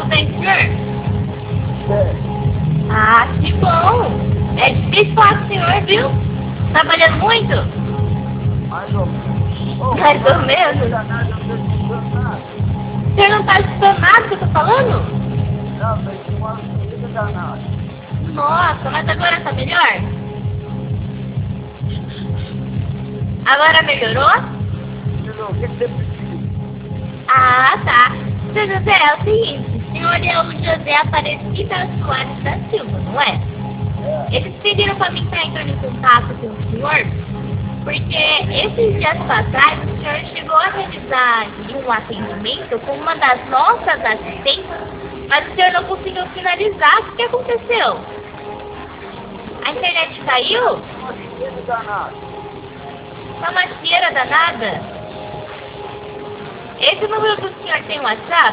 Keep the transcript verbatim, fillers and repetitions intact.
bem, senhor? É, Ah, que bom. É difícil falar com o senhor, viu? Trabalhando muito? mais ou menos. Ô, Mais ou não menos? danado, eu não estou escutando nada. O senhor não tá escutando nada que eu tô falando? Não, tem que uma comida danada. Nossa, mas agora tá melhor? Agora melhorou? Entendeu? O que que você precisa? Ah, tá. Seu José, é o seguinte, o senhor é o José Aparecida Soares da Silva, não é? É, Eles pediram pra mim estar entrando em contato com o senhor, porque esses dias atrás o senhor chegou a realizar um atendimento com uma das nossas assistentes, mas o senhor não conseguiu finalizar. O que aconteceu? A internet caiu? uma comida danada. Tá uma cheira danada? Esse número do senhor tem WhatsApp?